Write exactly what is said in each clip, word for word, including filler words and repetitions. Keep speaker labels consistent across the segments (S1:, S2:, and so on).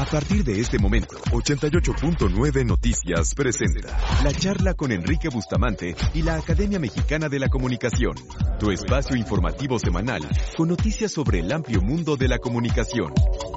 S1: A partir de este momento, ochenta y ocho punto nueve Noticias presenta la charla con Enrique Bustamante y la Academia Mexicana de la Comunicación, tu espacio informativo semanal con noticias sobre el amplio mundo de la comunicación.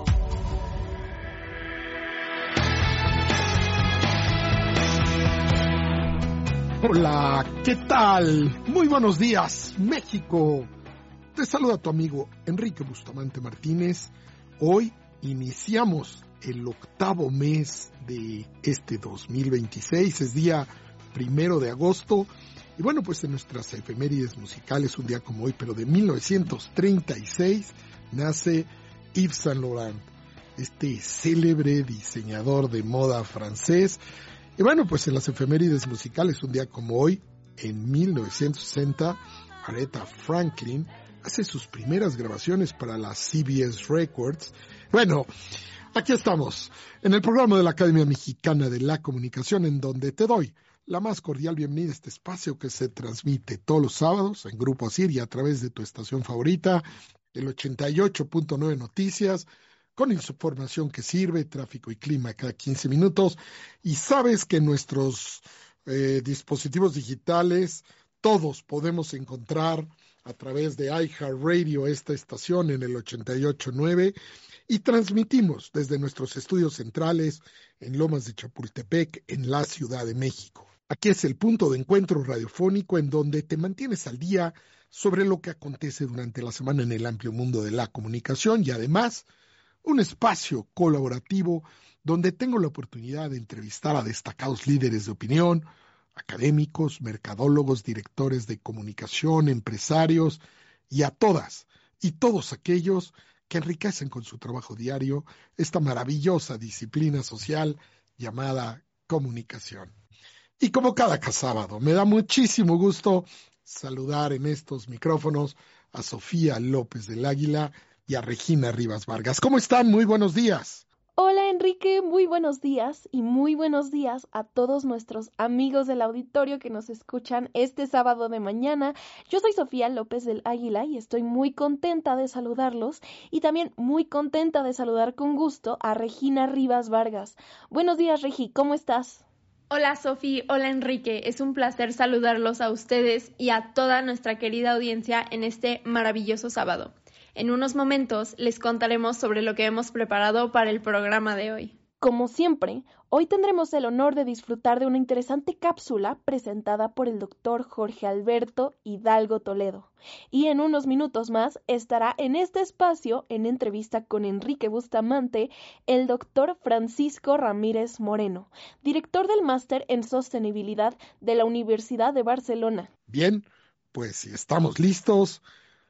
S2: Hola, ¿qué tal? Muy buenos días, México. Te saluda tu amigo Enrique Bustamante Martínez. Hoy iniciamos el octavo mes de este dos mil veintiséis, es día primero de agosto, y bueno, pues en nuestras efemérides musicales, un día como hoy, pero de mil novecientos treinta y seis, nace Yves Saint Laurent, este célebre diseñador de moda francés. Y bueno, pues en las efemérides musicales, un día como hoy, en mil novecientos sesenta, Aretha Franklin hace sus primeras grabaciones para la C B S Records. Bueno, aquí estamos, en el programa de la Academia Mexicana de la Comunicación, en donde te doy la más cordial bienvenida a este espacio que se transmite todos los sábados en Grupo Asir y a través de tu estación favorita, el ochenta y ocho punto nueve Noticias, con información que sirve, tráfico y clima cada quince minutos. Y sabes que en nuestros eh, dispositivos digitales todos podemos encontrar a través de iHeartRadio esta estación en el ochenta y ocho punto nueve. Y transmitimos desde nuestros estudios centrales en Lomas de Chapultepec, en la Ciudad de México. Aquí es el punto de encuentro radiofónico en donde te mantienes al día sobre lo que acontece durante la semana en el amplio mundo de la comunicación y además un espacio colaborativo donde tengo la oportunidad de entrevistar a destacados líderes de opinión, académicos, mercadólogos, directores de comunicación, empresarios y a todas y todos aquellos que enriquecen con su trabajo diario esta maravillosa disciplina social llamada comunicación. Y como cada sábado, me da muchísimo gusto saludar en estos micrófonos a Sofía López del Águila y a Regina Rivas Vargas. ¿Cómo están? Muy buenos días.
S3: Hola Enrique, muy buenos días y muy buenos días a todos nuestros amigos del auditorio que nos escuchan este sábado de mañana. Yo soy Sofía López del Águila y estoy muy contenta de saludarlos y también muy contenta de saludar con gusto a Regina Rivas Vargas. Buenos días, Regi, ¿cómo estás?
S4: Hola Sofi, hola Enrique, es un placer saludarlos a ustedes y a toda nuestra querida audiencia en este maravilloso sábado. En unos momentos les contaremos sobre lo que hemos preparado para el programa de hoy.
S3: Como siempre, hoy tendremos el honor de disfrutar de una interesante cápsula presentada por el doctor Jorge Alberto Hidalgo Toledo. Y en unos minutos más estará en este espacio, en entrevista con Enrique Bustamante, el doctor Francisco Ramírez Moreno, director del Máster en Sostenibilidad de la Universidad de Barcelona.
S2: Bien, pues si estamos listos,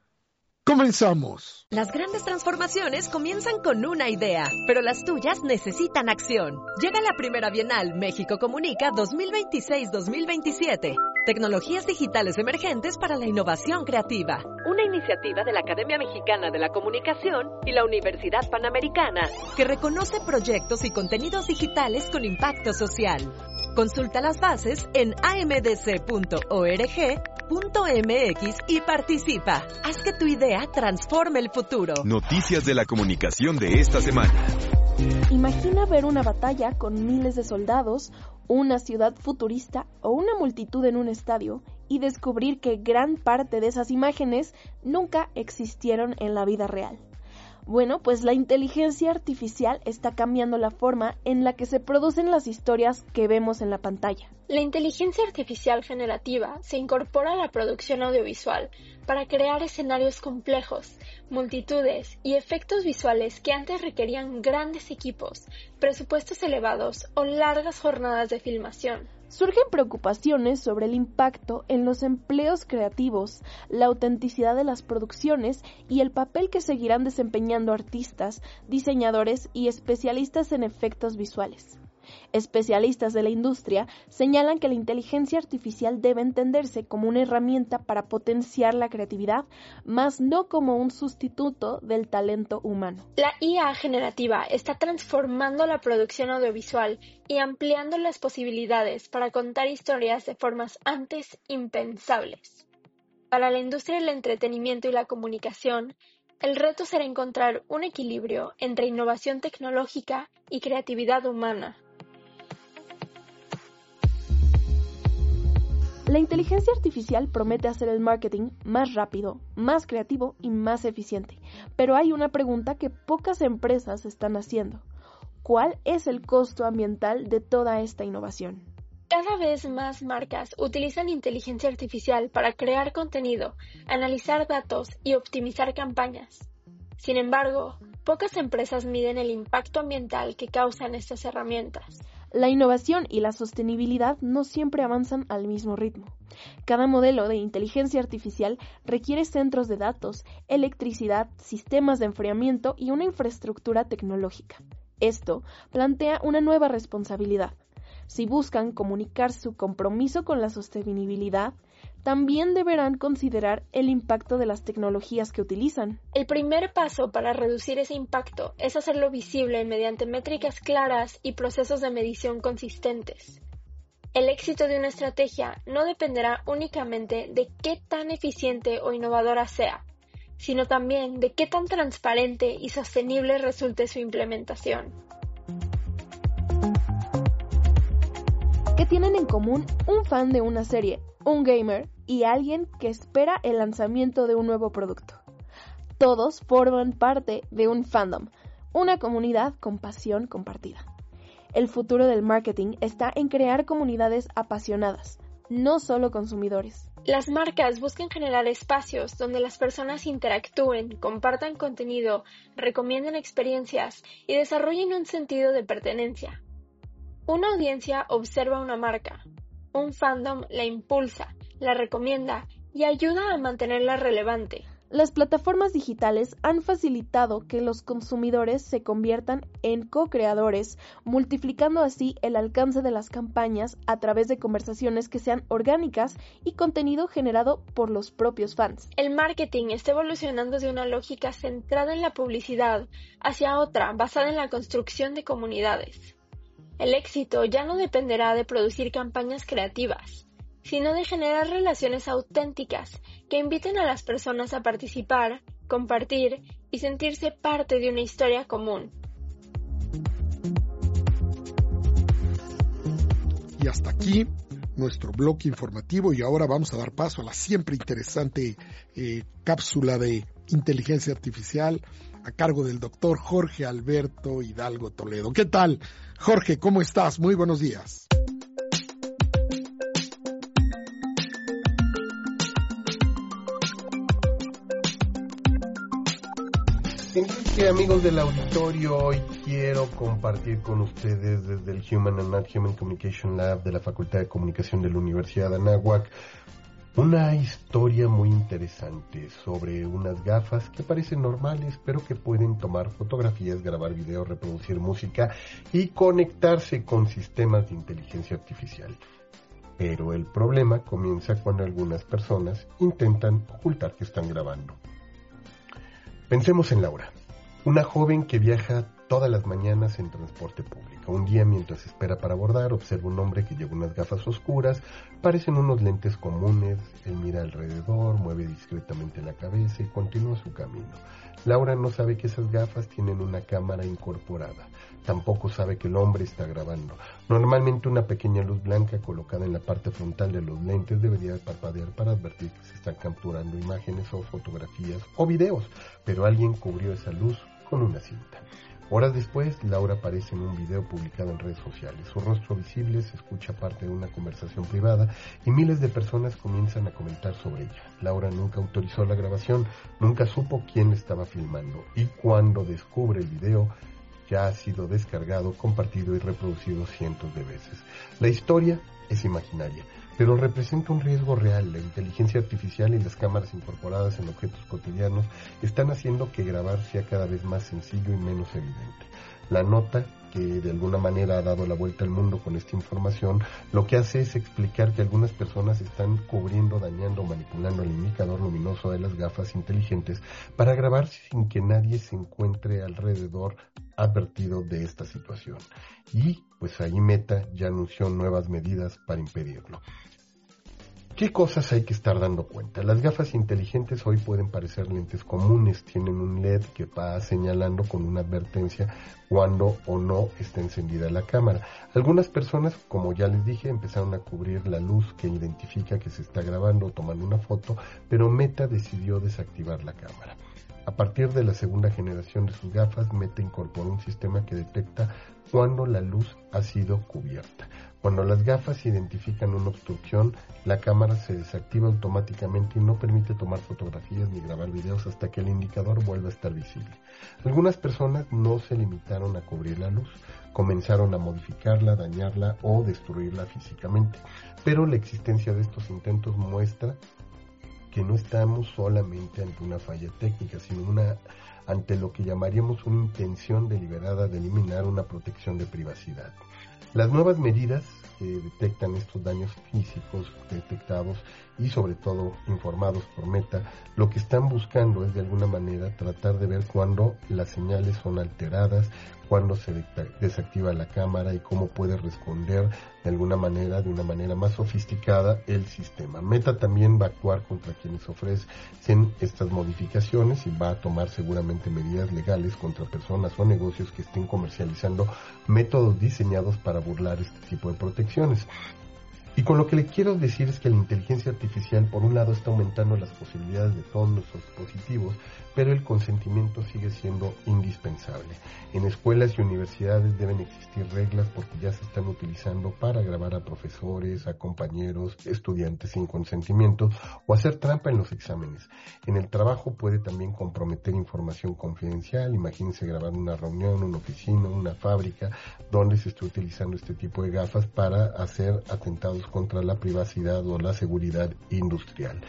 S2: ¡comenzamos!
S5: Las grandes transformaciones comienzan con una idea, pero las tuyas necesitan acción. Llega la primera Bienal México Comunica dos mil veintiséis dos mil veintisiete. Tecnologías digitales emergentes para la innovación creativa. Una iniciativa de la Academia Mexicana de la Comunicación y la Universidad Panamericana que reconoce proyectos y contenidos digitales con impacto social. Consulta las bases en a eme de ce punto org punto eme equis y participa. Haz que tu idea transforme el futuro.
S1: Noticias de la comunicación de esta semana.
S3: Imagina ver una batalla con miles de soldados, una ciudad futurista o una multitud en un estadio y descubrir que gran parte de esas imágenes nunca existieron en la vida real. Bueno, pues la inteligencia artificial está cambiando la forma en la que se producen las historias que vemos en la pantalla.
S6: La inteligencia artificial generativa se incorpora a la producción audiovisual para crear escenarios complejos, multitudes y efectos visuales que antes requerían grandes equipos, presupuestos elevados o largas jornadas de filmación.
S3: Surgen preocupaciones sobre el impacto en los empleos creativos, la autenticidad de las producciones y el papel que seguirán desempeñando artistas, diseñadores y especialistas en efectos visuales. Especialistas de la industria señalan que la inteligencia artificial debe entenderse como una herramienta para potenciar la creatividad, más no como un sustituto del talento humano.
S6: La I A generativa está transformando la producción audiovisual y ampliando las posibilidades para contar historias de formas antes impensables. Para la industria del entretenimiento y la comunicación, El reto será encontrar un equilibrio entre innovación tecnológica y creatividad humana.
S3: La inteligencia artificial promete hacer el marketing más rápido, más creativo y más eficiente, pero hay una pregunta que pocas empresas están haciendo. ¿Cuál es el costo ambiental de toda esta innovación?
S6: Cada vez más marcas utilizan inteligencia artificial para crear contenido, analizar datos y optimizar campañas. Sin embargo, pocas empresas miden el impacto ambiental que causan estas herramientas.
S3: La innovación y la sostenibilidad no siempre avanzan al mismo ritmo. Cada modelo de inteligencia artificial requiere centros de datos, electricidad, sistemas de enfriamiento y una infraestructura tecnológica. Esto plantea una nueva responsabilidad. Si buscan comunicar su compromiso con la sostenibilidad, también deberán considerar el impacto de las tecnologías que utilizan.
S6: El primer paso para reducir ese impacto es hacerlo visible mediante métricas claras y procesos de medición consistentes. El éxito de una estrategia no dependerá únicamente de qué tan eficiente o innovadora sea, sino también de qué tan transparente y sostenible resulte su implementación.
S3: ¿Qué tienen en común un fan de una serie, un gamer y alguien que espera el lanzamiento de un nuevo producto? Todos forman parte de un fandom, una comunidad con pasión compartida. El futuro del marketing está en crear comunidades apasionadas, no solo consumidores.
S6: Las marcas buscan generar espacios donde las personas interactúen, compartan contenido, recomienden experiencias y desarrollen un sentido de pertenencia. Una audiencia observa una marca, un fandom la impulsa, la recomienda y ayuda a mantenerla relevante.
S3: Las plataformas digitales han facilitado que los consumidores se conviertan en co-creadores, multiplicando así el alcance de las campañas a través de conversaciones que sean orgánicas y contenido generado por los propios fans.
S6: El marketing está evolucionando de una lógica centrada en la publicidad hacia otra basada en la construcción de comunidades. El éxito ya no dependerá de producir campañas creativas, sino de generar relaciones auténticas que inviten a las personas a participar, compartir y sentirse parte de una historia común.
S2: Y hasta aquí nuestro bloque informativo, y ahora vamos a dar paso a la siempre interesante eh, cápsula de inteligencia artificial a cargo del doctor Jorge Alberto Hidalgo Toledo. ¿Qué tal, Jorge? ¿Cómo estás? Muy buenos días.
S7: Enrique, amigos del auditorio, hoy quiero compartir con ustedes desde el Human and Not Human Communication Lab de la Facultad de Comunicación de la Universidad de Anáhuac una historia muy interesante sobre unas gafas que parecen normales, pero que pueden tomar fotografías, grabar videos, reproducir música y conectarse con sistemas de inteligencia artificial. Pero el problema comienza cuando algunas personas intentan ocultar que están grabando. Pensemos en Laura, una joven que viaja todas las mañanas en transporte público. Un día, mientras espera para abordar, observa un hombre que lleva unas gafas oscuras, parecen unos lentes comunes. Él mira alrededor, mueve discretamente la cabeza y continúa su camino. Laura no sabe que esas gafas tienen una cámara incorporada. Tampoco sabe que el hombre está grabando. Normalmente una pequeña luz blanca colocada en la parte frontal de los lentes debería parpadear para advertir que se están capturando imágenes o fotografías o videos, pero alguien cubrió esa luz con una cinta. Horas después, Laura aparece en un video publicado en redes sociales. Su rostro visible, se escucha parte de una conversación privada y miles de personas comienzan a comentar sobre ella. Laura nunca autorizó la grabación, nunca supo quién estaba filmando y cuando descubre el video ya ha sido descargado, compartido y reproducido cientos de veces. La historia es imaginaria, pero representa un riesgo real. La inteligencia artificial y las cámaras incorporadas en objetos cotidianos están haciendo que grabar sea cada vez más sencillo y menos evidente. La nota, que de alguna manera ha dado la vuelta al mundo con esta información, lo que hace es explicar que algunas personas están cubriendo, dañando o manipulando el indicador luminoso de las gafas inteligentes para grabar sin que nadie se encuentre alrededor advertido de esta situación. Y pues ahí Meta ya anunció nuevas medidas para impedirlo. ¿Qué cosas hay que estar dando cuenta? Las gafas inteligentes hoy pueden parecer lentes comunes, tienen un L E D que va señalando con una advertencia cuando o no está encendida la cámara. Algunas personas, como ya les dije, empezaron a cubrir la luz que identifica que se está grabando o tomando una foto, pero Meta decidió desactivar la cámara. A partir de la segunda generación de sus gafas, Meta incorporó un sistema que detecta cuando la luz ha sido cubierta. Cuando las gafas identifican una obstrucción, la cámara se desactiva automáticamente y no permite tomar fotografías ni grabar videos hasta que el indicador vuelva a estar visible. Algunas personas no se limitaron a cubrir la luz, comenzaron a modificarla, dañarla o destruirla físicamente. Pero la existencia de estos intentos muestra que no estamos solamente ante una falla técnica, sino una, ante lo que llamaríamos una intención deliberada de eliminar una protección de privacidad. Las nuevas medidas que detectan estos daños físicos detectados y sobre todo informados por Meta, lo que están buscando es de alguna manera tratar de ver cuándo las señales son alteradas, cuándo se desactiva la cámara y cómo puede responder de alguna manera, de una manera más sofisticada el sistema. Meta también va a actuar contra quienes ofrecen estas modificaciones y va a tomar seguramente medidas legales contra personas o negocios que estén comercializando métodos diseñados para burlar este tipo de protecciones. Y con lo que le quiero decir es que la inteligencia artificial, por un lado, está aumentando las posibilidades de todos nuestros dispositivos, pero el consentimiento sigue siendo indispensable. En escuelas y universidades deben existir reglas porque ya se están utilizando para grabar a profesores, a compañeros, estudiantes sin consentimiento o hacer trampa en los exámenes. En el trabajo puede también comprometer información confidencial. Imagínense grabar una reunión, una oficina, una fábrica, donde se está utilizando este tipo de gafas para hacer atentados contra la privacidad o la seguridad industrial.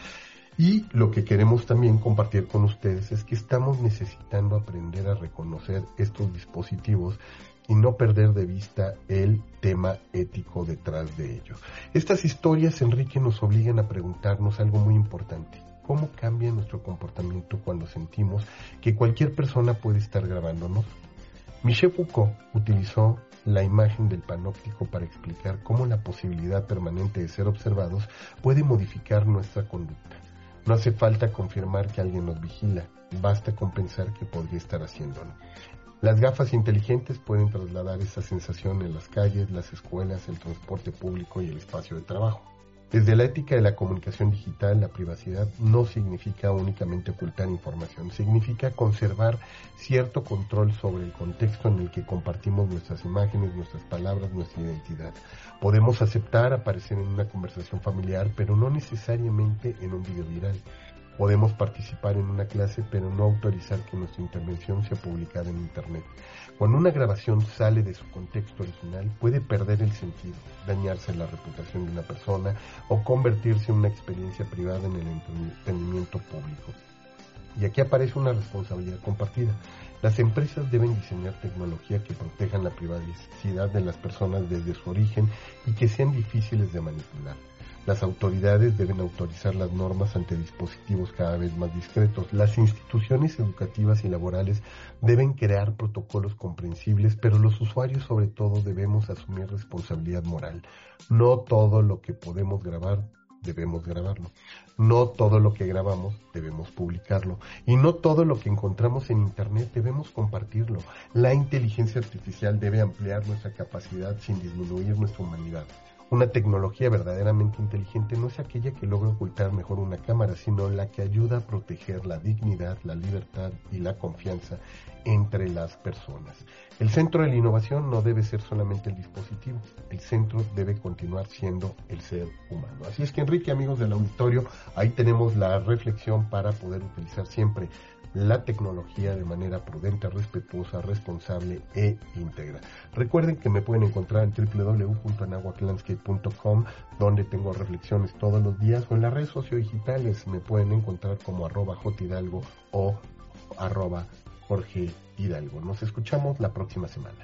S7: Y lo que queremos también compartir con ustedes es que estamos necesitando aprender a reconocer estos dispositivos y no perder de vista el tema ético detrás de ellos. Estas historias, Enrique, nos obligan a preguntarnos algo muy importante. ¿Cómo cambia nuestro comportamiento cuando sentimos que cualquier persona puede estar grabándonos? Michel Foucault utilizó la imagen del panóptico para explicar cómo la posibilidad permanente de ser observados puede modificar nuestra conducta. No hace falta confirmar que alguien nos vigila, basta con pensar que podría estar haciéndolo. Las gafas inteligentes pueden trasladar esa sensación en las calles, las escuelas, el transporte público y el espacio de trabajo. Desde la ética de la comunicación digital, la privacidad no significa únicamente ocultar información, significa conservar cierto control sobre el contexto en el que compartimos nuestras imágenes, nuestras palabras, nuestra identidad. Podemos aceptar aparecer en una conversación familiar, pero no necesariamente en un video viral. Podemos participar en una clase, pero no autorizar que nuestra intervención sea publicada en Internet. Cuando una grabación sale de su contexto original, puede perder el sentido, dañarse la reputación de una persona o convertirse en una experiencia privada en el entretenimiento público. Y aquí aparece una responsabilidad compartida. Las empresas deben diseñar tecnología que protejan la privacidad de las personas desde su origen y que sean difíciles de manipular. Las autoridades deben autorizar las normas ante dispositivos cada vez más discretos. Las instituciones educativas y laborales deben crear protocolos comprensibles, pero los usuarios sobre todo debemos asumir responsabilidad moral. No todo lo que podemos grabar debemos grabarlo. No todo lo que grabamos debemos publicarlo. Y no todo lo que encontramos en Internet debemos compartirlo. La inteligencia artificial debe ampliar nuestra capacidad sin disminuir nuestra humanidad. Una tecnología verdaderamente inteligente no es aquella que logra ocultar mejor una cámara, sino la que ayuda a proteger la dignidad, la libertad y la confianza entre las personas. El centro de la innovación no debe ser solamente el dispositivo, el centro debe continuar siendo el ser humano. Así es que, Enrique, amigos del auditorio, ahí tenemos la reflexión para poder utilizar siempre la tecnología de manera prudente, respetuosa, responsable e íntegra. Recuerden que me pueden encontrar en doble u doble u doble u punto anahuac landscape punto com, donde tengo reflexiones todos los días, o en las redes sociodigitales me pueden encontrar como arroba jhidalgo o arroba Jorge Hidalgo. Nos escuchamos la próxima semana.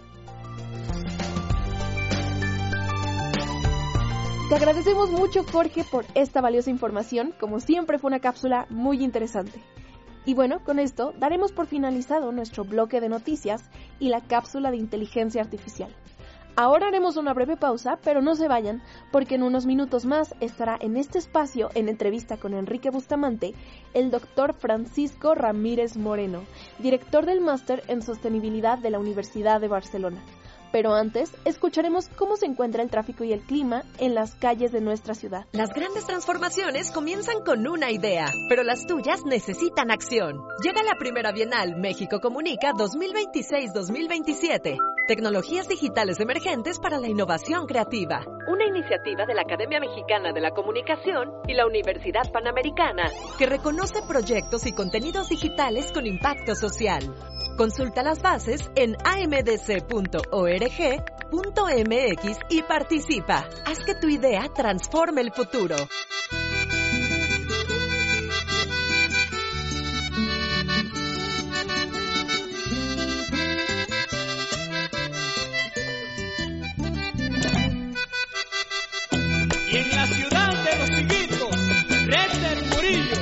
S3: Te agradecemos mucho, Jorge, por esta valiosa información. Como siempre, fue una cápsula muy interesante. Y bueno, con esto daremos por finalizado nuestro bloque de noticias y la cápsula de inteligencia artificial. Ahora haremos una breve pausa, pero no se vayan, porque en unos minutos más estará en este espacio, en entrevista con Enrique Bustamante, el doctor Francisco Ramírez Moreno, director del Máster en Sostenibilidad de la Universidad de Barcelona. Pero antes, escucharemos cómo se encuentra el tráfico y el clima en las calles de nuestra ciudad.
S5: Las grandes transformaciones comienzan con una idea, pero las tuyas necesitan acción. Llega la primera Bienal México Comunica dos mil veintiséis dos mil veintisiete. Tecnologías digitales emergentes para la innovación creativa. Una iniciativa de la Academia Mexicana de la Comunicación y la Universidad Panamericana que reconoce proyectos y contenidos digitales con impacto social. Consulta las bases en a m d c punto org punto m x y participa. Haz que tu idea transforme el futuro.
S8: Y en la ciudad de los Higuitos, Reter Murillo.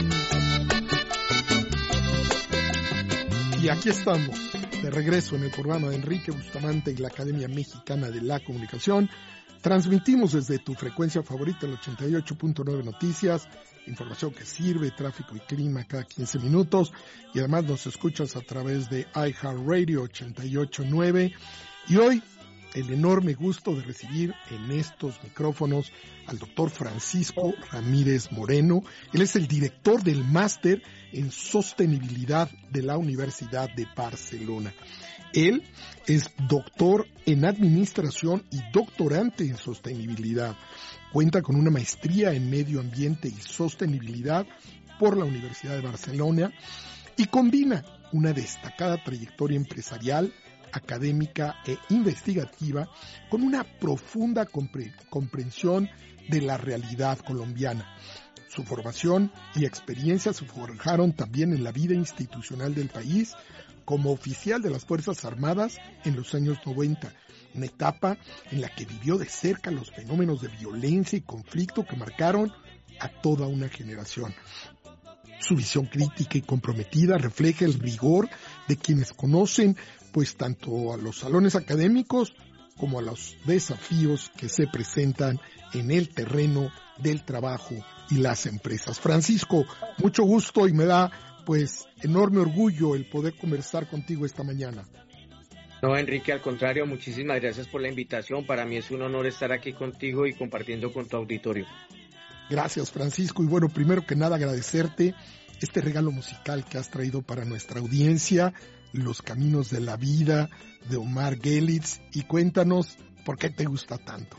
S2: Y aquí estamos, de regreso en el programa de Enrique Bustamante y la Academia Mexicana de la Comunicación. Transmitimos desde tu frecuencia favorita, el ochenta y ocho punto nueve Noticias, información que sirve, tráfico y clima cada quince minutos. Y además nos escuchas a través de iHeartRadio ochenta y ocho punto nueve. Y hoy, el enorme gusto de recibir en estos micrófonos al doctor Francisco Ramírez Moreno. Él es el director del Máster en Sostenibilidad de la Universidad de Barcelona. Él es doctor en Administración y doctorante en Sostenibilidad. Cuenta con una maestría en Medio Ambiente y Sostenibilidad por la Universidad de Barcelona y combina una destacada trayectoria empresarial, académica e investigativa con una profunda compre- comprensión de la realidad colombiana. Su formación y experiencia se forjaron también en la vida institucional del país como oficial de las Fuerzas Armadas en los años noventa, una etapa en la que vivió de cerca los fenómenos de violencia y conflicto que marcaron a toda una generación. Su visión crítica y comprometida refleja el rigor de quienes conocen pues tanto a los salones académicos como a los desafíos que se presentan en el terreno del trabajo y las empresas. Francisco, mucho gusto y me da pues enorme orgullo el poder conversar contigo esta mañana.
S9: No, Enrique, al contrario, muchísimas gracias por la invitación. Para mí es un honor estar aquí contigo y compartiendo con tu auditorio.
S2: Gracias, Francisco. Y bueno, primero que nada agradecerte este regalo musical que has traído para nuestra audiencia, Los Caminos de la Vida, de Omar Gelitz. Y cuéntanos por qué te gusta tanto.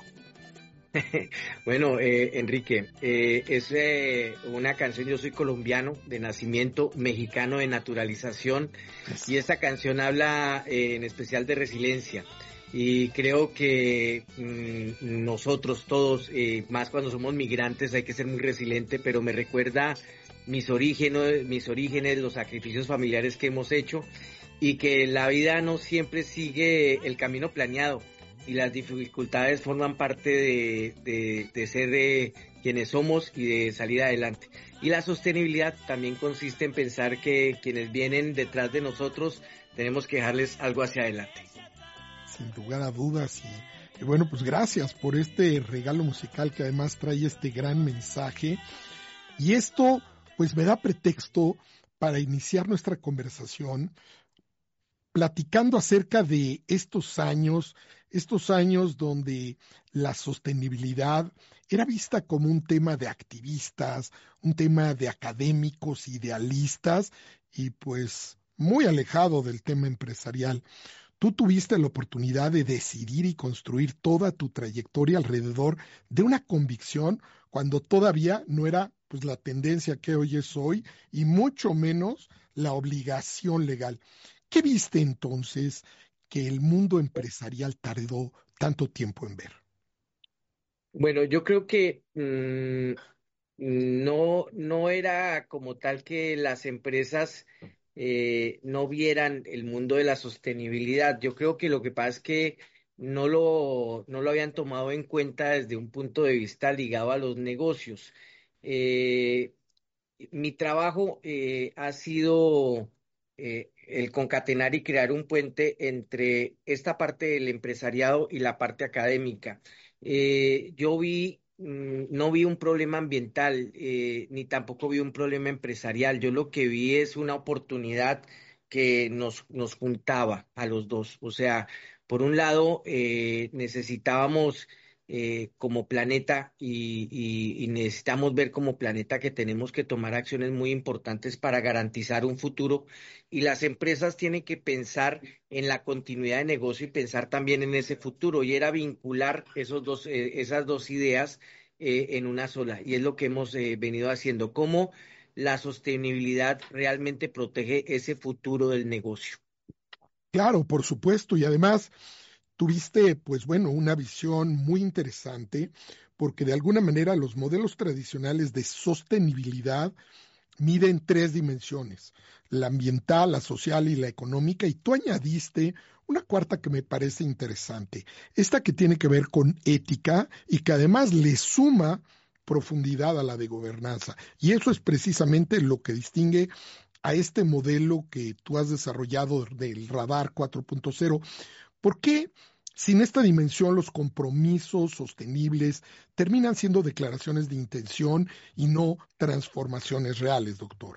S9: Bueno, eh, Enrique, eh, es eh, una canción, yo soy colombiano de nacimiento, mexicano de naturalización, y esta canción habla eh, en especial de resiliencia. Y creo que mmm, nosotros todos, eh, más cuando somos migrantes, hay que ser muy resiliente, pero me recuerda mis orígenes, mis orígenes, los sacrificios familiares que hemos hecho, y que la vida no siempre sigue el camino planeado, y las dificultades forman parte de, de, de ser de quienes somos y de salir adelante. Y la sostenibilidad también consiste en pensar que quienes vienen detrás de nosotros tenemos que dejarles algo hacia adelante.
S2: Sin lugar a dudas, y, y bueno, pues gracias por este regalo musical que además trae este gran mensaje. Y esto pues me da pretexto para iniciar nuestra conversación platicando acerca de estos años, estos años donde la sostenibilidad era vista como un tema de activistas, un tema de académicos, idealistas, y pues muy alejado del tema empresarial. Tú tuviste la oportunidad de decidir y construir toda tu trayectoria alrededor de una convicción cuando todavía no era pues la tendencia que hoy es hoy y mucho menos la obligación legal. ¿Qué viste entonces que el mundo empresarial tardó tanto tiempo en ver?
S9: Bueno, yo creo que mmm, no, no era como tal que las empresas eh, no vieran el mundo de la sostenibilidad. Yo creo que lo que pasa es que no lo, no lo habían tomado en cuenta desde un punto de vista ligado a los negocios. Eh, mi trabajo eh, ha sido eh, el concatenar y crear un puente entre esta parte del empresariado y la parte académica. Eh, yo vi, mm, no vi un problema ambiental, eh, ni tampoco vi un problema empresarial. Yo lo que vi es una oportunidad que nos, nos juntaba a los dos. O sea, por un lado, eh, necesitábamos eh, como planeta y, y, y necesitamos ver como planeta que tenemos que tomar acciones muy importantes para garantizar un futuro, y las empresas tienen que pensar en la continuidad de negocio y pensar también en ese futuro, y era vincular esos dos, eh, esas dos ideas eh, en una sola, y es lo que hemos eh, venido haciendo. ¿Cómo la sostenibilidad realmente protege ese futuro del negocio?
S2: Claro, por supuesto, y además tuviste, pues bueno, una visión muy interesante, porque de alguna manera los modelos tradicionales de sostenibilidad miden tres dimensiones: la ambiental, la social y la económica, y tú añadiste una cuarta que me parece interesante, esta que tiene que ver con ética y que además le suma profundidad a la de gobernanza. Y eso es precisamente lo que distingue a este modelo que tú has desarrollado del Radar cuatro punto cero. ¿Por qué sin esta dimensión los compromisos sostenibles terminan siendo declaraciones de intención y no transformaciones reales, doctor?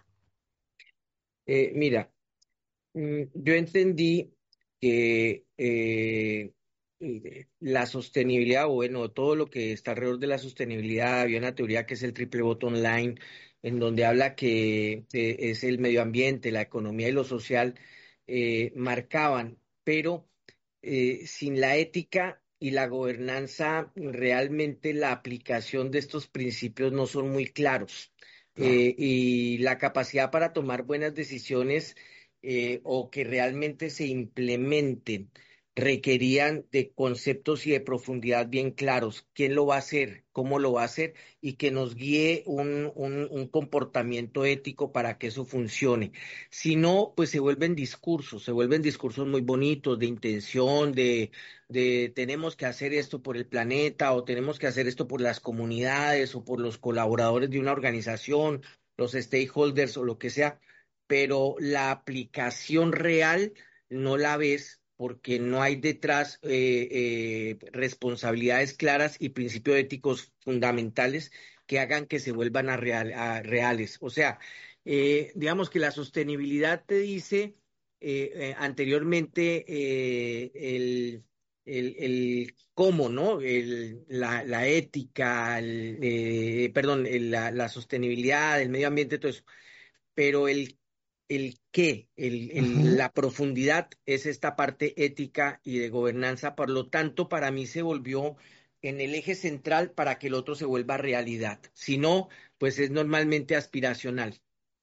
S9: Eh, mira, mm, yo entendí que eh, eh, la sostenibilidad, o bueno, todo lo que está alrededor de la sostenibilidad, había una teoría que es el triple bottom line, en donde habla que eh, es el medio ambiente, la economía y lo social, eh, marcaban, pero eh, sin la ética y la gobernanza, realmente la aplicación de estos principios no son muy claros.
S2: Claro.
S9: Eh, y la capacidad para tomar buenas decisiones, eh, o que realmente se implementen, requerían de conceptos y de profundidad bien claros. ¿Quién lo va a hacer? ¿Cómo lo va a hacer? Y que nos guíe un, un, un comportamiento ético para que eso funcione. Si no, pues se vuelven discursos, se vuelven discursos muy bonitos de intención, de, de tenemos que hacer esto por el planeta, o tenemos que hacer esto por las comunidades o por los colaboradores de una organización, los stakeholders o lo que sea, pero la aplicación real no la ves porque no hay detrás eh, eh, responsabilidades claras y principios éticos fundamentales que hagan que se vuelvan a, real, a reales. O sea, eh, digamos que la sostenibilidad te dice eh, eh, anteriormente eh, el, el, el cómo, ¿no? El, la, la ética, el, eh, perdón, el, la, la sostenibilidad, el medio ambiente, todo eso, pero el, el qué, el, el,
S2: Ujú.
S9: la profundidad es esta parte ética y de gobernanza. Por lo tanto, para mí se volvió en el eje central para que el otro se vuelva realidad. Si no, pues es normalmente aspiracional.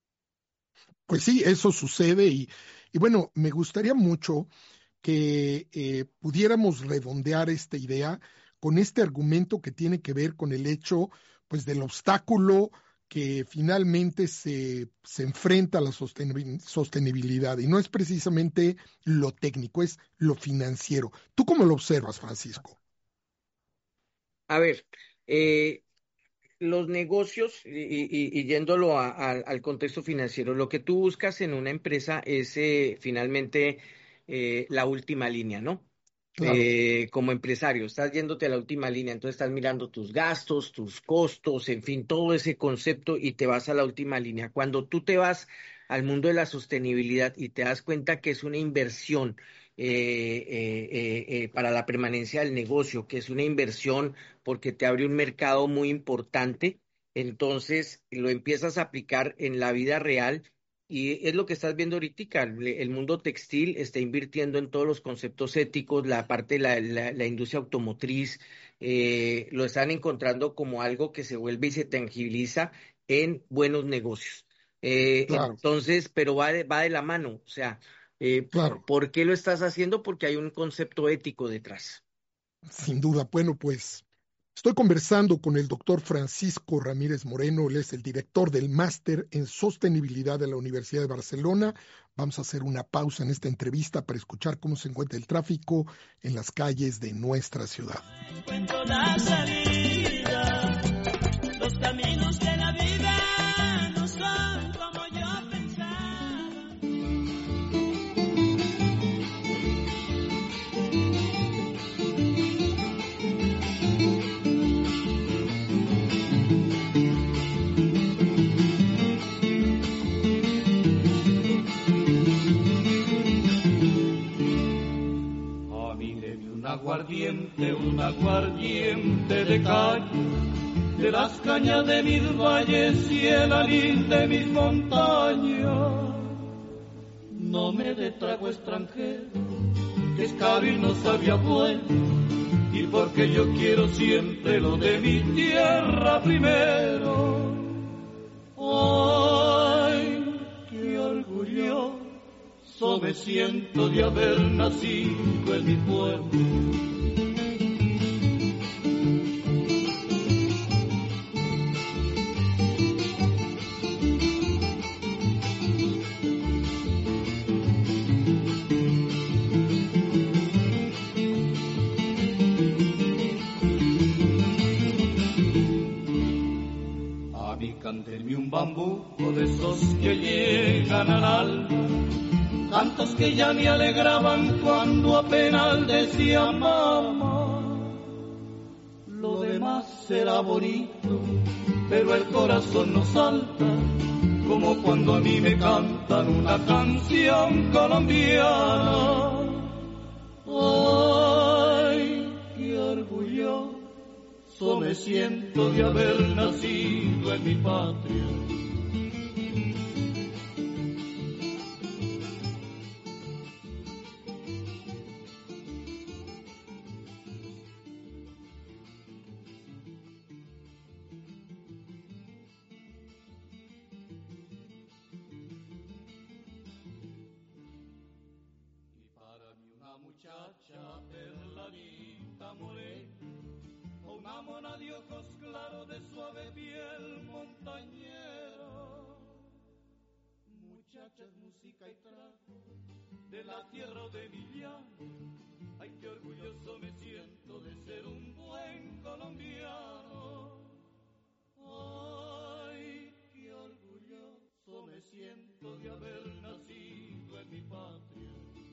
S2: Pues sí, eso sucede y, y bueno, me gustaría mucho que eh, pudiéramos redondear esta idea con este argumento que tiene que ver con el hecho, pues, del obstáculo que finalmente se, se enfrenta a la sostenibil- sostenibilidad, y no es precisamente lo técnico, es lo financiero. ¿Tú cómo lo observas, Francisco?
S9: A ver, eh, los negocios, y, y- y yéndolo a- a- al contexto financiero, lo que tú buscas en una empresa es eh, finalmente eh, la última línea, ¿no?
S2: Claro,
S9: Eh, como empresario, estás yéndote a la última línea, entonces estás mirando tus gastos, tus costos, en fin, todo ese concepto, y te vas a la última línea. Cuando tú te vas al mundo de la sostenibilidad y te das cuenta que es una inversión eh, eh, eh, eh, para la permanencia del negocio, que es una inversión porque te abre un mercado muy importante, entonces lo empiezas a aplicar en la vida real. Y es lo que estás viendo ahorita, el el mundo textil está invirtiendo en todos los conceptos éticos, la parte de la, la, la industria automotriz, eh, lo están encontrando como algo que se vuelve y se tangibiliza en buenos negocios. Eh,
S2: claro,
S9: entonces, pero va de, va de la mano, o sea, eh,
S2: claro,
S9: ¿por qué lo estás haciendo? Porque hay un concepto ético detrás.
S2: sin duda. Bueno, pues estoy conversando con el doctor Francisco Ramírez Moreno. Él es el director del Máster en Sostenibilidad de la Universidad de Barcelona. Vamos a hacer una pausa en esta entrevista para escuchar cómo se encuentra el tráfico en las calles de nuestra ciudad.
S8: Encuentro la salida, los caminos de la vida no son como yo pensaba. un aguardiente, un aguardiente de calle, de las cañas de mis valles y el anís de mis montañas. No me dé trago extranjero, que es caro y no sabía bueno, y porque yo quiero siempre lo de mi tierra primero. Ay, qué orgulloso me siento de haber nacido en mi pueblo. Cántenme un bambuco de esos que llegan al alma, cantos que ya me alegraban cuando apenas decía mamá. Lo demás será bonito, pero el corazón no salta, como cuando a mí me cantan una canción colombiana. Ay, qué orgullo me siento de haber nacido en mi patria. Y para mí una muchacha perladita morena, una mona de ojos claros de suave piel montañero, muchachas, música y trago de la tierra de mi llano. Ay, qué orgulloso me siento de ser un buen colombiano. Ay, qué orgulloso me siento de haber nacido en mi patria.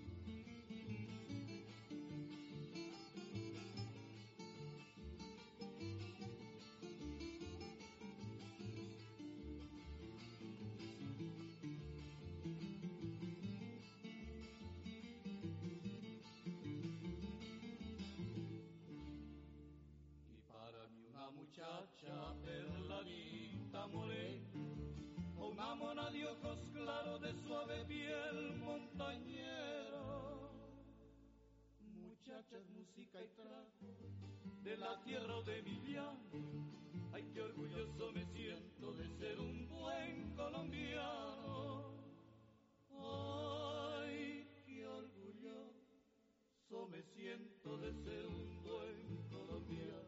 S8: Muchacha perladita morena, una mona de ojos claros de suave piel montañero, muchachas, música y trago de la tierra de mi llano. Ay, qué orgulloso me siento de ser un buen colombiano. Ay, qué orgulloso me siento de ser un buen colombiano.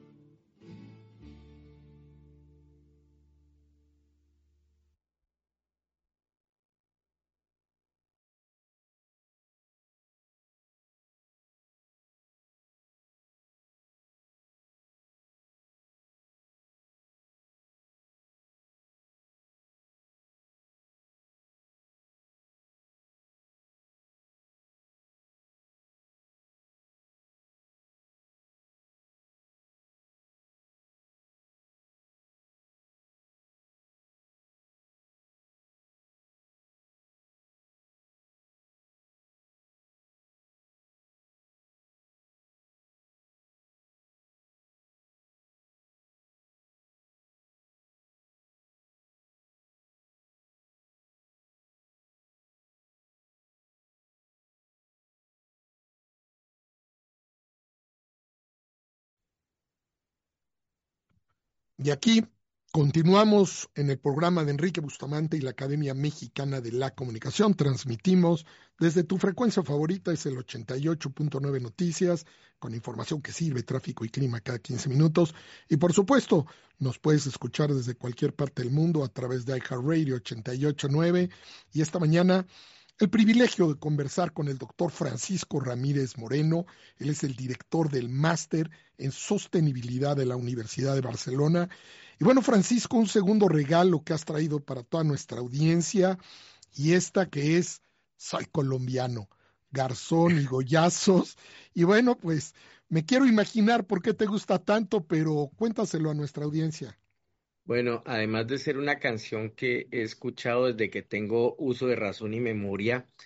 S2: Y aquí continuamos en el programa de Enrique Bustamante y la Academia Mexicana de la Comunicación. Transmitimos desde tu frecuencia favorita, es el ochenta y ocho punto nueve Noticias, con información que sirve, tráfico y clima cada quince minutos. Y por supuesto, nos puedes escuchar desde cualquier parte del mundo a través de iHeartRadio ochenta y ocho punto nueve. Y esta mañana, el privilegio de conversar con el doctor Francisco Ramírez Moreno. Él es el director del Máster en Sostenibilidad de la Universidad de Barcelona. Y bueno, Francisco, un segundo regalo que has traído para toda nuestra audiencia, y esta que es Soy colombiano, garzón y gollazos. Y bueno, pues me quiero imaginar por qué te gusta tanto, pero cuéntaselo a nuestra audiencia.
S9: Bueno, además de ser una canción que he escuchado desde que tengo uso de razón y memoria,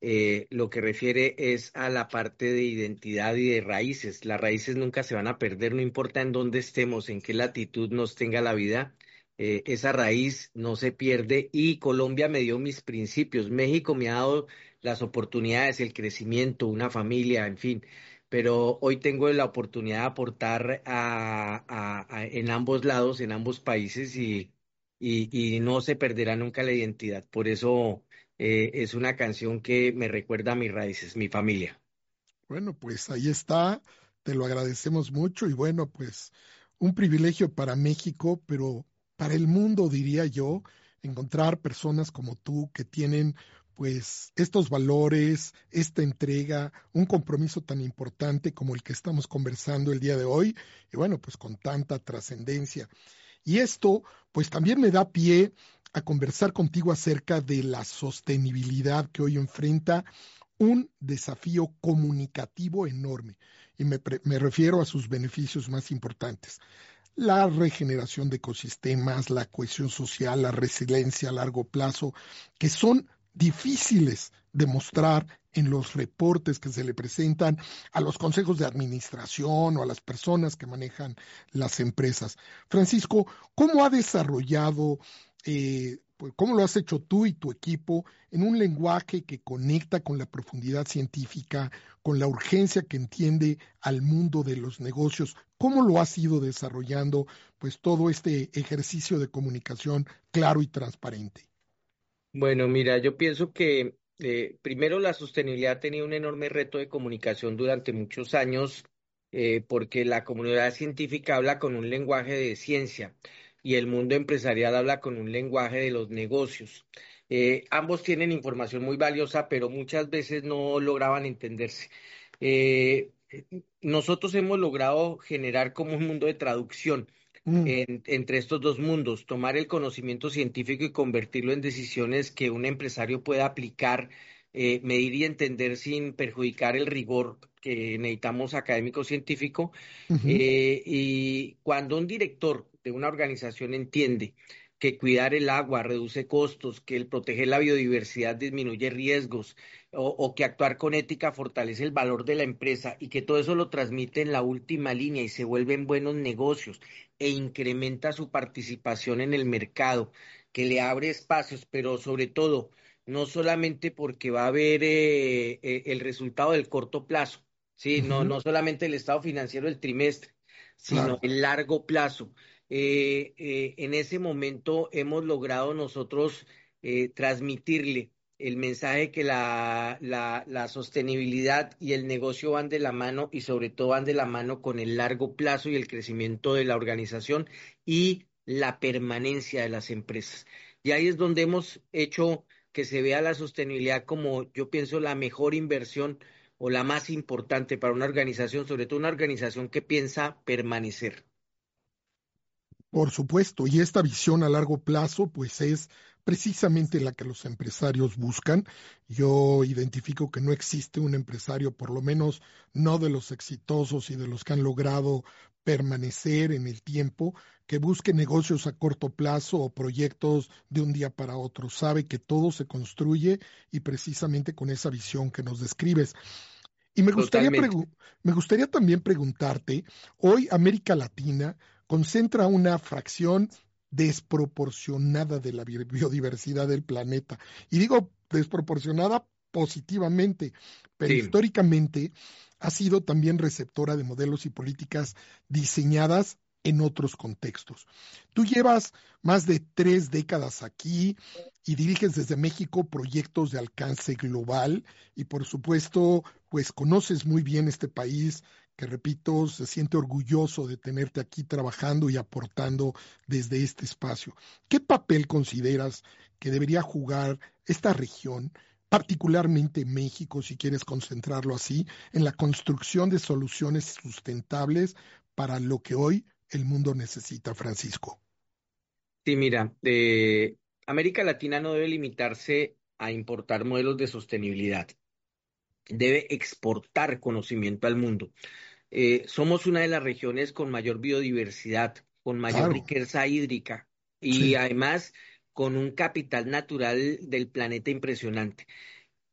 S9: eh, lo que refiere es a la parte de identidad y de raíces. Las raíces nunca se van a perder, no importa en dónde estemos, en qué latitud nos tenga la vida. Eh, esa raíz no se pierde y Colombia me dio mis principios. México me ha dado las oportunidades, el crecimiento, una familia, en fin. Pero hoy tengo la oportunidad de aportar a, a- a- en ambos lados, en ambos países y, y, y no se perderá nunca la identidad. Por eso eh, es una canción que me recuerda a mis raíces, mi familia.
S2: Bueno, pues ahí está, te lo agradecemos mucho y bueno, pues un privilegio para México, pero para el mundo, diría yo, encontrar personas como tú que tienen pues estos valores, esta entrega, un compromiso tan importante como el que estamos conversando el día de hoy y bueno, pues con tanta trascendencia. Y esto pues también me da pie a conversar contigo acerca de la sostenibilidad que hoy enfrenta un desafío comunicativo enorme y me, pre- me refiero a sus beneficios más importantes. La regeneración de ecosistemas, la cohesión social, la resiliencia a largo plazo, que son difíciles de mostrar en los reportes que se le presentan a los consejos de administración o a las personas que manejan las empresas. Francisco, ¿cómo ha desarrollado, eh, pues, cómo lo has hecho tú y tu equipo en un lenguaje que conecta con la profundidad científica, con la urgencia que entiende al mundo de los negocios? ¿Cómo lo has ido desarrollando, pues, todo este ejercicio de comunicación claro y transparente?
S9: Bueno, mira, yo pienso que eh, primero la sostenibilidad ha tenido un enorme reto de comunicación durante muchos años, eh, porque la comunidad científica habla con un lenguaje de ciencia y el mundo empresarial habla con un lenguaje de los negocios. Eh, ambos tienen información muy valiosa, pero muchas veces no lograban entenderse. Eh, Nosotros hemos logrado generar como un mundo de traducción
S2: Mm,
S9: en- entre estos dos mundos, tomar el conocimiento científico y convertirlo en decisiones que un empresario pueda aplicar, eh, medir y entender sin perjudicar el rigor que necesitamos académico-científico.
S2: ujú,
S9: Eh, y cuando un director de una organización entiende que cuidar el agua reduce costos, que el proteger la biodiversidad disminuye riesgos, o, o que actuar con ética fortalece el valor de la empresa y que todo eso lo transmite en la última línea y se vuelven buenos negocios e incrementa su participación en el mercado, que le abre espacios, pero sobre todo, no solamente porque va a haber eh, eh, el resultado del corto plazo, sí, no,
S2: ujú,
S9: no solamente el estado financiero del trimestre, sino
S2: claro.
S9: el largo plazo. Eh, eh, en ese momento hemos logrado nosotros eh, transmitirle el mensaje que la, la, la sostenibilidad y el negocio van de la mano y sobre todo van de la mano con el largo plazo y el crecimiento de la organización y la permanencia de las empresas. Y ahí es donde hemos hecho que se vea la sostenibilidad como, yo pienso, la mejor inversión o la más importante para una organización, sobre todo una organización que piensa permanecer.
S2: Por supuesto, y esta visión a largo plazo, pues es precisamente la que los empresarios buscan. Yo identifico que no existe un empresario, por lo menos no de los exitosos y de los que han logrado permanecer en el tiempo, que busque negocios a corto plazo o proyectos de un día para otro. Sabe que todo se construye y precisamente con esa visión que nos describes. Y me gustaría,
S9: Totalmente.
S2: pregu- me gustaría también preguntarte, hoy América Latina concentra una fracción desproporcionada de la bi- biodiversidad del planeta. Y digo desproporcionada positivamente, pero
S9: Sí.
S2: históricamente ha sido también receptora de modelos y políticas diseñadas en otros contextos. Tú llevas más de tres décadas aquí y diriges desde México proyectos de alcance global y por supuesto pues conoces muy bien este país que, repito, se siente orgulloso de tenerte aquí trabajando y aportando desde este espacio. ¿Qué papel consideras que debería jugar esta región, particularmente México, si quieres concentrarlo así, en la construcción de soluciones sustentables para lo que hoy el mundo necesita, Francisco?
S9: Sí, mira, eh, América Latina no debe limitarse a importar modelos de sostenibilidad, debe exportar conocimiento al mundo. Eh, somos una de las regiones con mayor biodiversidad, con mayor
S2: Claro,
S9: riqueza hídrica y
S2: sí.
S9: además con un capital natural del planeta impresionante.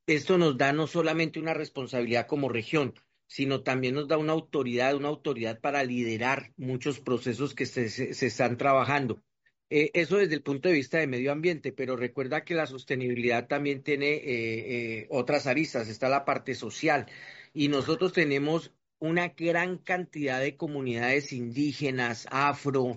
S9: esto nos da no solamente una responsabilidad como región, sino también nos da una autoridad, una autoridad para liderar muchos procesos que se, se- se están trabajando. Eh, eso desde el punto de vista de medio ambiente, pero recuerda que la sostenibilidad también tiene eh, eh, otras aristas, está la parte social, y nosotros tenemos una gran cantidad de comunidades indígenas, afro,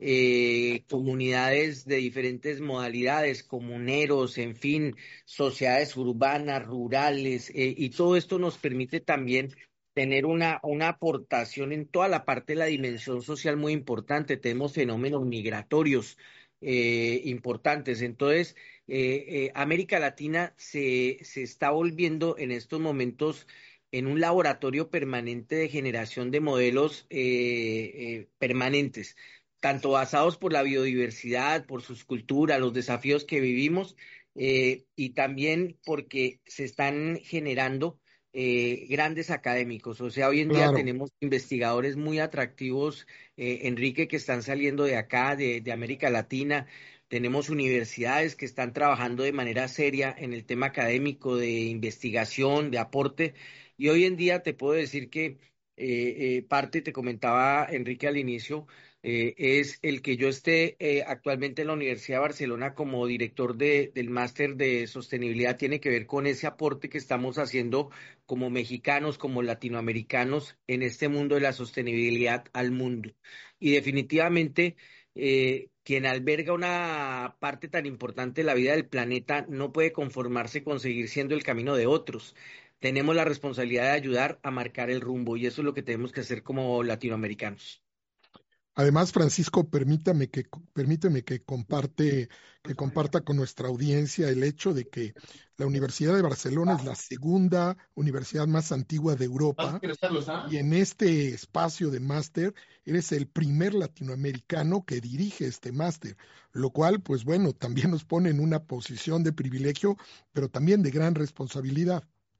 S9: eh, comunidades de diferentes modalidades, comuneros, en fin, sociedades urbanas, rurales, eh, y todo esto nos permite también tener una, una aportación en toda la parte de la dimensión social muy importante. Tenemos fenómenos migratorios eh, importantes. Entonces, eh, eh, América Latina se, se está volviendo en estos momentos en un laboratorio permanente de generación de modelos eh, eh, permanentes, tanto basados por la biodiversidad, por sus culturas, los desafíos que vivimos, eh, y también porque se están generando eh, grandes académicos. O sea, hoy en día
S2: Claro.
S9: tenemos investigadores muy atractivos, eh, Enrique, que están saliendo de acá, de, de América Latina. Tenemos universidades que están trabajando de manera seria en el tema académico, de investigación, de aporte. Y hoy en día te puedo decir que eh, eh, parte, te comentaba Enrique al inicio, eh, es el que yo esté eh, actualmente en la Universidad de Barcelona como director de, del máster de sostenibilidad, tiene que ver con ese aporte que estamos haciendo como mexicanos, como latinoamericanos en este mundo de la sostenibilidad al mundo. Y definitivamente, eh, quien alberga una parte tan importante de la vida del planeta no puede conformarse con seguir siendo el camino de otros. Tenemos la responsabilidad de ayudar a marcar el rumbo y eso es lo que tenemos que hacer como latinoamericanos.
S2: Además, Francisco, permítame que, permíteme que comparte, que comparta con nuestra audiencia el hecho de que la Universidad de Barcelona es la segunda universidad más antigua de Europa y en este espacio de máster eres el primer latinoamericano que dirige este máster, lo cual, pues bueno, también nos pone en una posición de privilegio, pero también de gran responsabilidad.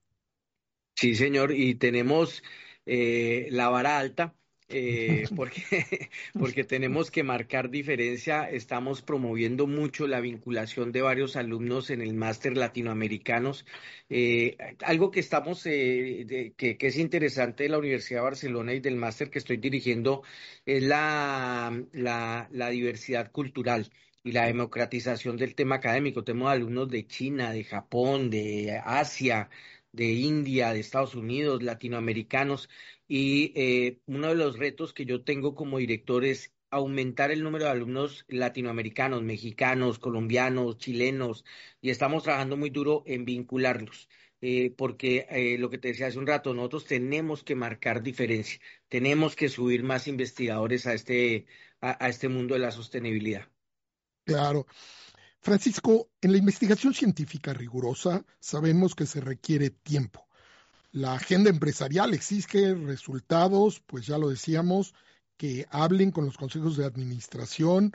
S9: Sí, señor, y tenemos eh, la vara alta eh, porque, porque tenemos que marcar diferencia. Estamos promoviendo mucho la vinculación de varios alumnos en el máster latinoamericanos. Eh, algo que estamos, eh, de- que, que es interesante de la Universidad de Barcelona y del máster que estoy dirigiendo es la, la, la diversidad cultural y la democratización del tema académico. Tenemos alumnos de China, de Japón, de Asia, de India, de Estados Unidos, latinoamericanos, y eh, uno de los retos que yo tengo como director es aumentar el número de alumnos latinoamericanos, mexicanos, colombianos, chilenos, y estamos trabajando muy duro en vincularlos. Eh, porque eh, lo que te decía hace un rato, nosotros tenemos que marcar diferencia, tenemos que subir más investigadores a este, a, a este mundo de la sostenibilidad.
S2: Claro. Francisco, en la investigación científica rigurosa sabemos que se requiere tiempo. La agenda empresarial exige resultados, pues ya lo decíamos, que hablen con los consejos de administración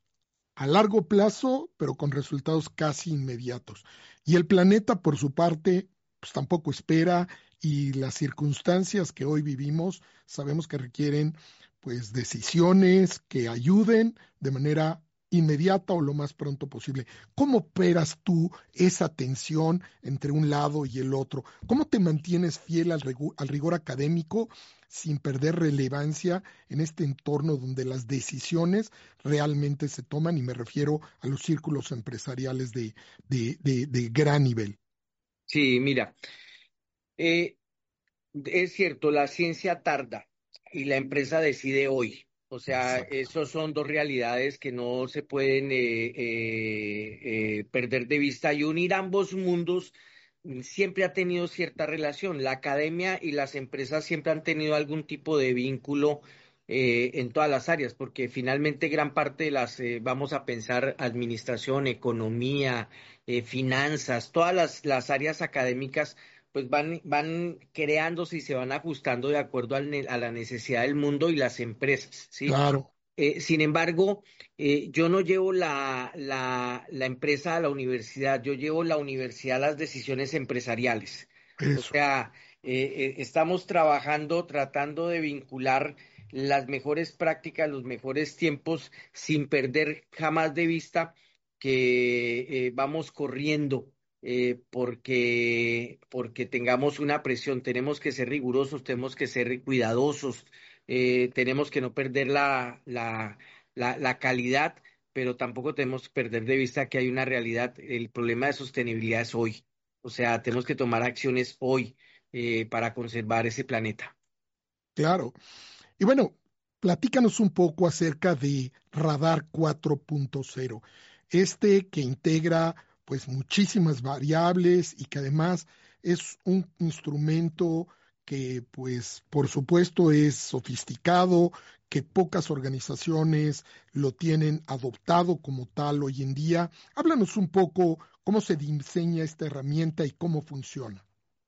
S2: a largo plazo, pero con resultados casi inmediatos. Y el planeta, por su parte, pues tampoco espera y las circunstancias que hoy vivimos sabemos que requieren pues decisiones que ayuden de manera inmediata o lo más pronto posible. ¿Cómo operas tú esa tensión entre un lado y el otro? ¿Cómo te mantienes fiel al, regu- al rigor académico sin perder relevancia en este entorno donde las decisiones realmente se toman? Y me refiero a los círculos empresariales de, de, de, de gran nivel.
S9: Sí, mira, eh, es cierto, la ciencia tarda y la empresa decide hoy. O sea,
S2: Exacto.
S9: esos son dos realidades que no se pueden eh, eh, eh, perder de vista y unir ambos mundos mm, siempre ha tenido cierta relación. La academia y las empresas siempre han tenido algún tipo de vínculo eh, en todas las áreas, porque finalmente gran parte de las, eh, vamos a pensar, administración, economía, eh, finanzas, todas las, las áreas académicas pues van, van creándose y se van ajustando de acuerdo al ne- a la necesidad del mundo y las empresas, ¿sí?
S2: Claro,
S9: Eh, sin embargo, eh, yo no llevo la, la, la empresa a la universidad, yo llevo la universidad a las decisiones empresariales. O
S2: eso.
S9: sea, eh, eh, estamos trabajando, tratando de vincular las mejores prácticas, los mejores tiempos, sin perder jamás de vista que eh, vamos corriendo eh, porque, porque tengamos una presión. Tenemos que ser rigurosos, tenemos que ser cuidadosos, eh, tenemos que no perder la, la, la, la calidad, pero tampoco tenemos que perder de vista que hay una realidad. El problema de sostenibilidad es hoy. O sea, tenemos que tomar acciones hoy eh, para conservar ese planeta.
S2: Claro. Y bueno, platícanos un poco acerca de Radar cuatro punto cero, este que integra pues muchísimas variables y que además es un instrumento que pues por supuesto es sofisticado, que pocas organizaciones lo tienen adoptado como tal hoy en día. Háblanos un poco cómo se diseña esta herramienta y cómo funciona.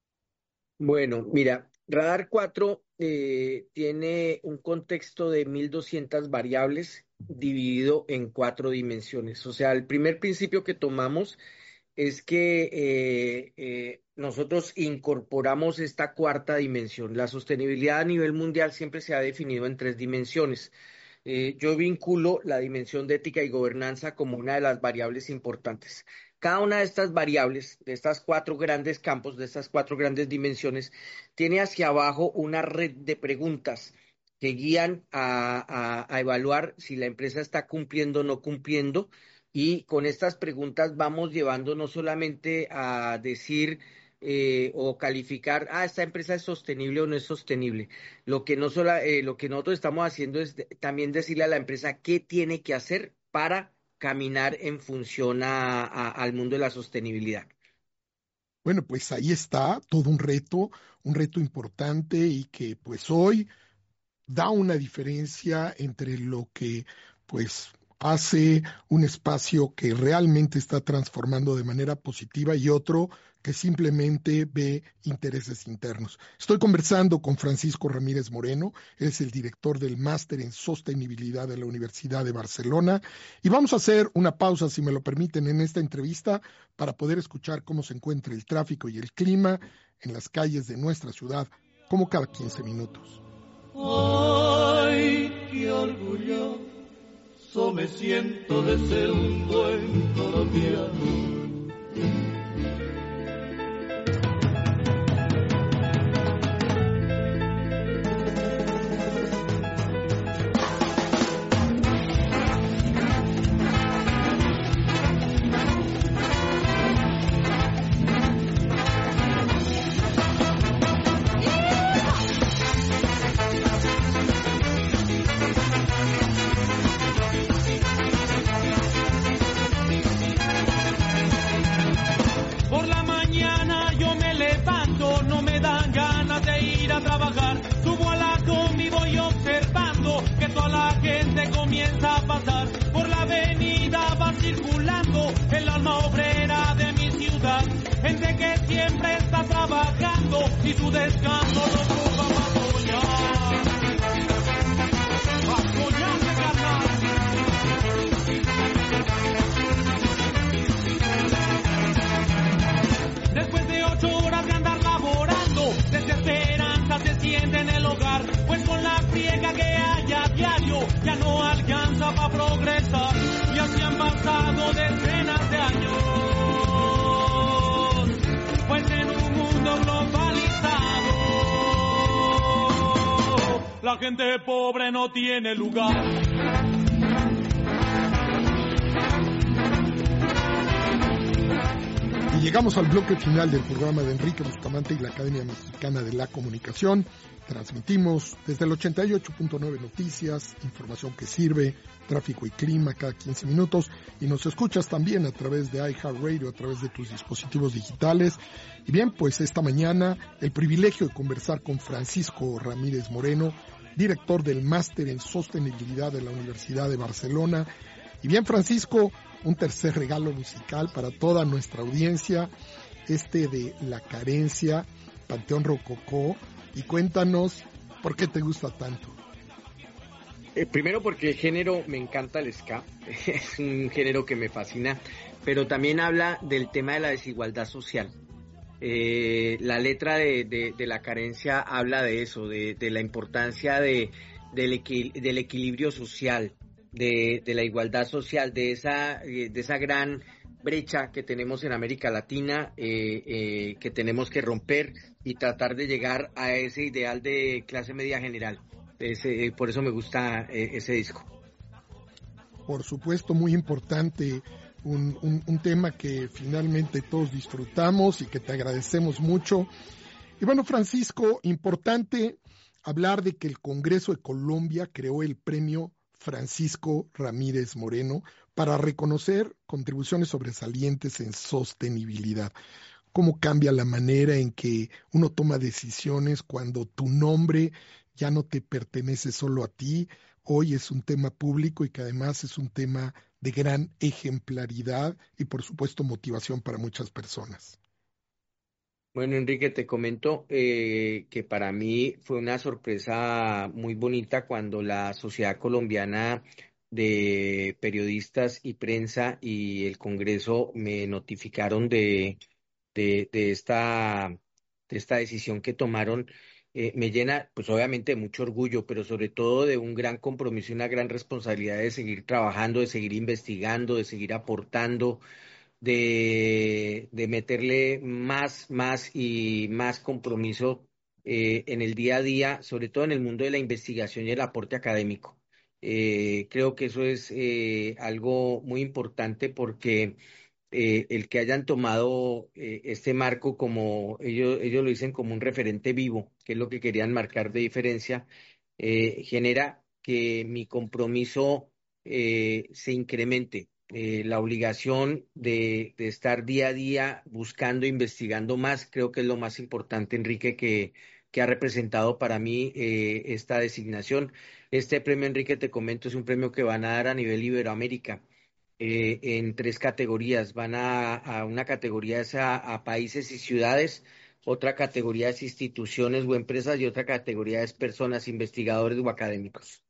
S9: Bueno, mira, Radar cuatro eh, tiene un contexto de mil doscientas variables dividido en cuatro dimensiones. O sea, el primer principio que tomamos es que eh, eh, nosotros incorporamos esta cuarta dimensión. La sostenibilidad a nivel mundial siempre se ha definido en tres dimensiones. Eh, yo vinculo la dimensión de ética y gobernanza como una de las variables importantes. Cada una de estas variables, de estas cuatro grandes campos, de estas cuatro grandes dimensiones, tiene hacia abajo una red de preguntas que guían a, a, a evaluar si la empresa está cumpliendo o no cumpliendo. Y con estas preguntas vamos llevando no solamente a decir eh, o calificar, ah, esta empresa es sostenible o no es sostenible. Lo que no solo, eh, lo que nosotros estamos haciendo es de- también decirle a la empresa qué tiene que hacer para caminar en función a- a- al mundo de la sostenibilidad.
S2: Bueno, pues ahí está todo un reto, un reto importante y que pues hoy da una diferencia entre lo que pues hace un espacio que realmente está transformando de manera positiva y otro que simplemente ve intereses internos. Estoy conversando con Francisco Ramírez Moreno, él es el director del Máster en Sostenibilidad de la Universidad de Barcelona, y vamos a hacer una pausa, si me lo permiten, en esta entrevista para poder escuchar cómo se encuentra el tráfico y el clima en las calles de nuestra ciudad, como cada quince minutos.
S8: Ay, qué orgulloso me siento de ser un buen colombiano.
S10: Por la mañana yo me levanto, no me dan ganas de ir a trabajar. Subo a la combi, voy observando que toda la gente comienza a pasar. Por la avenida va circulando el alma obrera de mi ciudad. Gente que siempre está trabajando y su descanso lo ocupa para soñar. Para soñar, carnal. Después de ocho horas de andar laborando, desesperanza se siente en el hogar, pues con la friega que hay a diario ya no alcanza para progresar, y así han pasado decenas de años, pues en un mundo globalizado la gente pobre no tiene lugar.
S2: Y llegamos al bloque final del programa de Enrique Bustamante y la Academia Mexicana de la Comunicación. Transmitimos desde el ochenta y ocho punto nueve Noticias, información que sirve, tráfico y clima cada quince minutos. Y nos escuchas también a través de iHeartRadio, a través de tus dispositivos digitales. Y bien, pues esta mañana el privilegio de conversar con Francisco Ramírez Moreno, director del Máster en Sostenibilidad de la Universidad de Barcelona. Y bien, Francisco, un tercer regalo musical para toda nuestra audiencia, este de La Carencia, Panteón Rococó, y cuéntanos por qué te gusta tanto.
S9: Eh, primero porque el género me encanta el ska, es un género que me fascina, pero también habla del tema de la desigualdad social. Eh, la letra de, de, de La Carencia habla de eso, de, de la importancia de, del, equil, del equilibrio social, de, de la igualdad social, de esa, de esa gran brecha que tenemos en América Latina, eh, eh, que tenemos que romper y tratar de llegar a ese ideal de clase media general. Ese, eh, por eso me gusta eh, ese disco.
S2: Por supuesto, muy importante, un, un, un tema que finalmente todos disfrutamos y que te agradecemos mucho. Y bueno, Francisco, importante hablar de que el Congreso de Colombia creó el premio Francisco Ramírez Moreno para reconocer contribuciones sobresalientes en sostenibilidad. ¿Cómo cambia la manera en que uno toma decisiones cuando tu nombre ya no te pertenece solo a ti? Hoy es un tema público y que además es un tema de gran ejemplaridad y por supuesto motivación para muchas personas.
S9: Bueno, Enrique, te comento eh, que para mí fue una sorpresa muy bonita cuando la Sociedad Colombiana de Periodistas y Prensa y el Congreso me notificaron de, de, de esta, de esta decisión que tomaron. Eh, me llena, pues obviamente, de mucho orgullo, pero sobre todo de un gran compromiso y una gran responsabilidad de seguir trabajando, de seguir investigando, de seguir aportando, de, de meterle más, más y más compromiso eh, en el día a día, sobre todo en el mundo de la investigación y el aporte académico. Eh, creo que eso es eh, algo muy importante porque eh, el que hayan tomado eh, este marco como ellos, ellos lo dicen como un referente vivo, que es lo que querían marcar de diferencia, eh, genera que mi compromiso eh, se incremente. Eh, la obligación de, de estar día a día buscando, investigando más, creo que es lo más importante, Enrique, que, que ha representado para mí eh, esta designación. Este premio, Enrique, te comento, es un premio que van a dar a nivel Iberoamérica eh, en tres categorías. Van a, a una categoría es a, a países y ciudades, otra categoría es instituciones o empresas y otra categoría es personas, investigadores o académicos.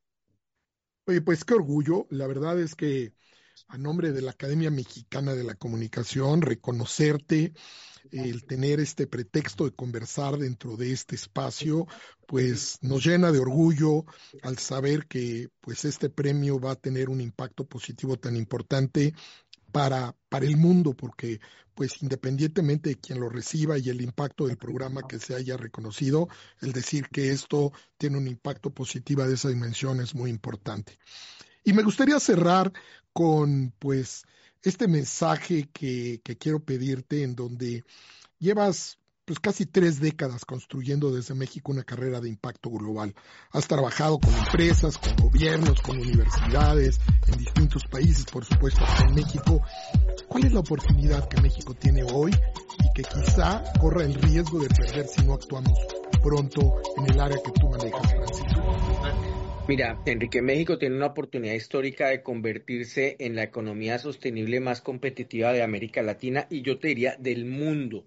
S2: Oye, pues qué orgullo. La verdad es que a nombre de la Academia Mexicana de la Comunicación, reconocerte, el tener este pretexto de conversar dentro de este espacio, pues nos llena de orgullo al saber que pues este premio va a tener un impacto positivo tan importante para, para el mundo, porque pues independientemente de quien lo reciba y el impacto del programa que se haya reconocido, el decir que esto tiene un impacto positivo de esa dimensión es muy importante. Y me gustaría cerrar con pues este mensaje que, que quiero pedirte, en donde llevas pues casi tres décadas construyendo desde México una carrera de impacto global. Has trabajado con empresas, con gobiernos, con universidades, en distintos países, por supuesto, aquí en México. ¿Cuál es la oportunidad que México tiene hoy y que quizá corra el riesgo de perder si no actuamos pronto en el área que tú manejas, Francisco?
S9: Mira, Enrique, México tiene una oportunidad histórica de convertirse en la economía sostenible más competitiva de América Latina y yo te diría del mundo.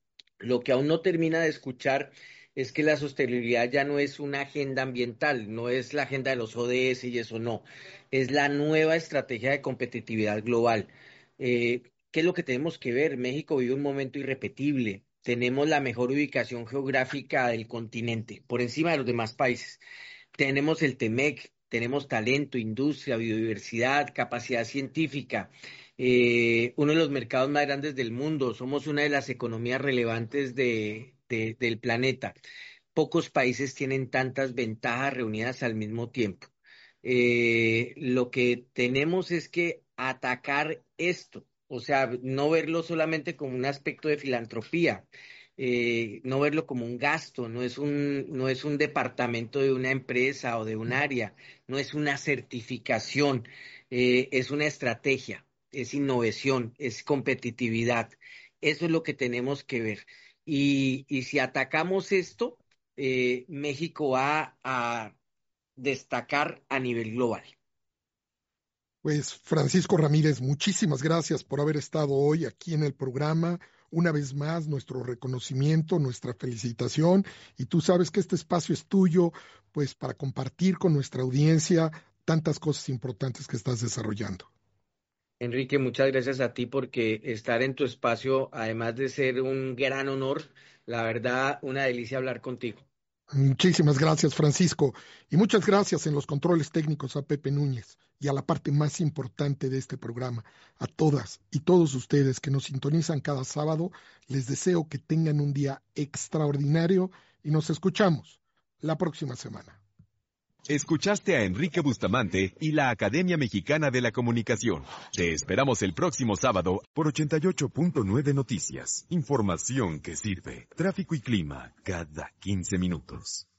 S9: Lo que aún no termina de escuchar es que la sostenibilidad ya no es una agenda ambiental, no es la agenda de los O D S y eso no, es la nueva estrategia de competitividad global. Eh, ¿qué es lo que tenemos que ver? México vive un momento irrepetible, tenemos la mejor ubicación geográfica del continente, por encima de los demás países. Tenemos el TEMEC, tenemos talento, industria, biodiversidad, capacidad científica, eh, uno de los mercados más grandes del mundo, somos una de las economías relevantes de, de, del planeta. Pocos países tienen tantas ventajas reunidas al mismo tiempo. Eh, lo que tenemos es que atacar esto, o sea, no verlo solamente como un aspecto de filantropía. Eh, no verlo como un gasto, no es un, no es un departamento de una empresa o de un área, no es una certificación, eh, es una estrategia, es innovación, es competitividad. Eso es lo que tenemos que ver. Y, y si atacamos esto, eh, México va a destacar a nivel global.
S2: Pues Francisco Ramírez, muchísimas gracias por haber estado hoy aquí en el programa. Una vez más, nuestro reconocimiento, nuestra felicitación. Y tú sabes que este espacio es tuyo, pues para compartir con nuestra audiencia tantas cosas importantes que estás desarrollando.
S9: Enrique, muchas gracias a ti porque estar en tu espacio, además de ser un gran honor, la verdad, una delicia hablar contigo.
S2: Muchísimas gracias, Francisco. Y muchas gracias en los controles técnicos a Pepe Núñez y a la parte más importante de este programa, a todas y todos ustedes que nos sintonizan cada sábado. Les deseo que tengan un día extraordinario y nos escuchamos la próxima semana.
S1: Escuchaste a Enrique Bustamante y la Academia Mexicana de la Comunicación. Te esperamos el próximo sábado por ochenta y ocho punto nueve Noticias. Información que sirve. Tráfico y clima cada quince minutos.